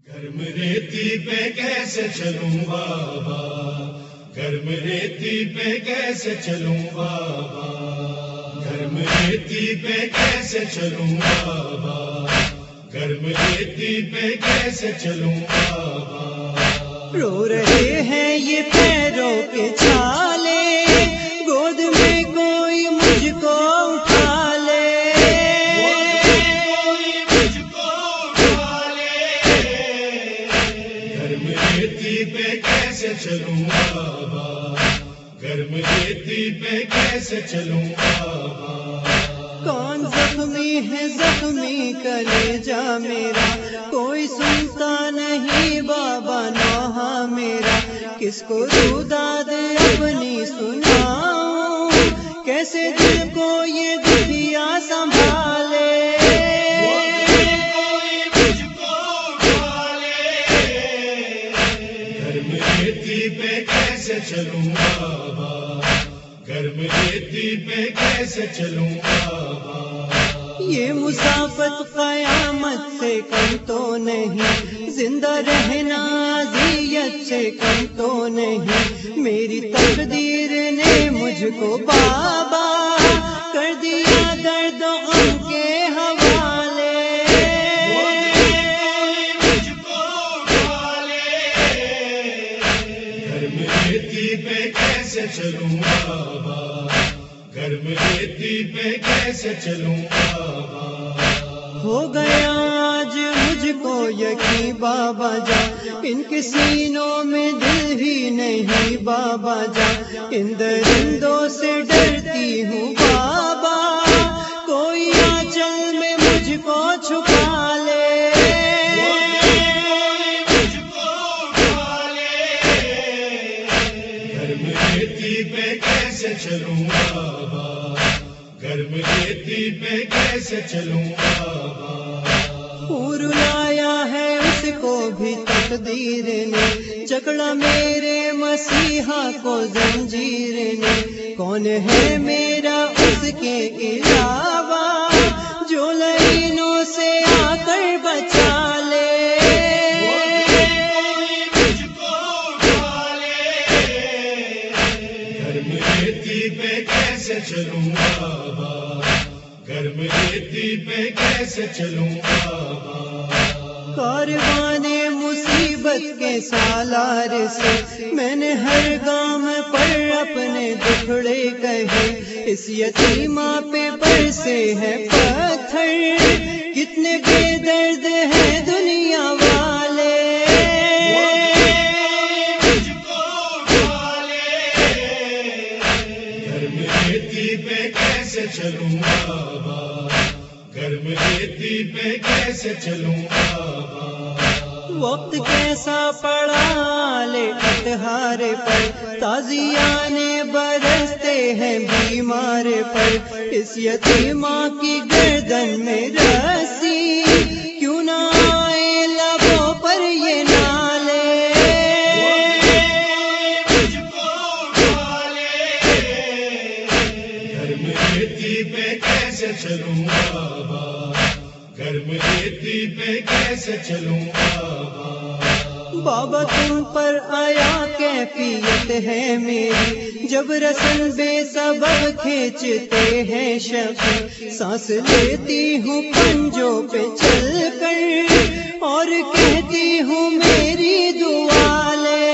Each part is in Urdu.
گرم ریتی پہ کیسے چلوں بابا، گرم ریتی پہ کیسے چلوں بابا، گرم ریتی پہ کیسے چلوں بابا، گرم ریتی پہ کیسے چلوں بابا۔ رو رہے ہیں یہ پیروں کے چھالے، گود میں کوئی مجھ کو اٹھا لے، گرم ریتی پہ کیسے چلوں بابا، گرم ریتی پہ کیسے چلوں بابا۔ کون زخمی ہے زخمی کلیجا میرا، کوئی سنتا نہیں بابا نوحہ میرا، کس کو روداد اپنی سناؤں، کیسے دل کو یہ دنیا سنبھالے، گرم ریتی پہ کیسے چلوں بابا، گرم ریتی پہ کیسے چلوں بابا۔ یہ مسافت قیامت سے کم تو نہیں، زندہ رہنا اذیت سے کم تو نہیں، میری تقدیر نے مجھ کو بابا کر دیا درد و غم کے حوالے، گرم ریتی پہ کیسے چلوں بابا، گرم ریتی پہ کیسے چلوں بابا۔ ہو گیا آج مجھ کو یقین بابا جا، ان کے سینوں میں دل ہی نہیں بابا جا، ان درندوں سے ڈرتی ہوں بابا، کوئی آنچل میں مجھ کو چھپا لے، گرم ریتی پہ کیسے چلوں بابا، گرم ریتی پہ کیسے چلوں بابا۔ پور لایا ہے اس کو بھی تقدیر نے، جکڑا میرے مسیحا کو زنجیر نے، کون ہے میرا اس کے علاوہ جو لعینوں سے آ کر بچا لے، گرم ریتی پہ کیسے چلوں بابا، گرم ریتی پہ کیسے چلوں بابا۔ کاروان مصیبت کے سالار سے میں نے ہر گام پر اپنے دکھڑے کہے، اس یتیمہ پہ برسے ہیں پتھر، کتنے بے درد ہیں دنیا والے، گرم ریتی پہ کیسے چلوں بابا، گرم ریتی پہ کیسے چلوں بابا۔ وقت کیسا پڑا لے اٹہار پر، تازیانے برستے ہیں بیمار پر، اس یتیمہ کی گردن میں رسی کیوں نہ آئے لبوں پر یہ نالے، گرم ریتی پہ کیسے چلوں بابا، گرم ریتی پہ کیسے چلوں بابا۔ بابا تم پر آیا کیفیت ہے میری، جب رسن بے سبب کھینچتے ہیں شفیع، سانس لیتی ہوں پنجوں پہ چل کر اور کہتی ہوں میری دعا لے،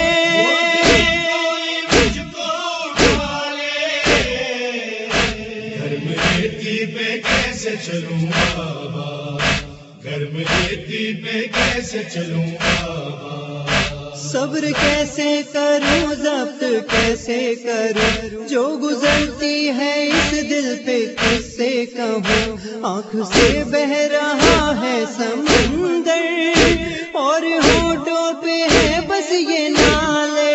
گرم ریتی پہ کیسے چلوں بابا، گرم ریتی پہ کیسے چلوں بابا۔ صبر کیسے کروں ضبط کیسے کروں، جو گزرتی ہے اس دل پہ کس سے کہوں، آنکھ سے بہ رہا ہے سمندر اور ہونٹوں پہ ہے بس یہ نالے،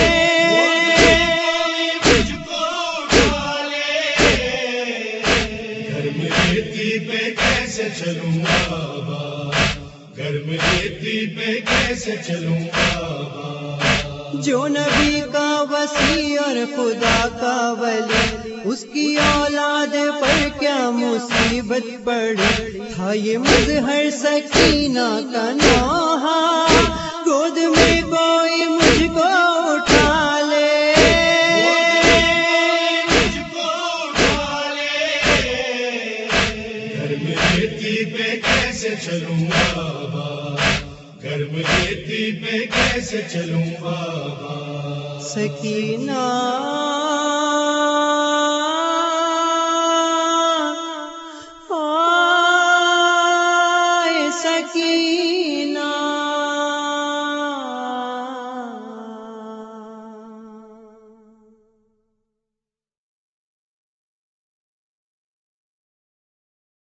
گرم ریتی پہ کیسے چلوں بابا، گرم ریتی پہ کیسے چلوں بابا۔ جو نبی کا وصی اور خدا کا ولی، اس کی اولاد پر کیا مصیبت پڑی، تھا یہ مظہر سکینہ کا نوحہ، گود میں کوئی مجھ کو اٹھا لے، مجھ کو اٹھا لے، گھر میں ریتی پہ کیسے چلوں بابا، گھر میں ریتی پہ کیسے چلوں بابا، سکینہ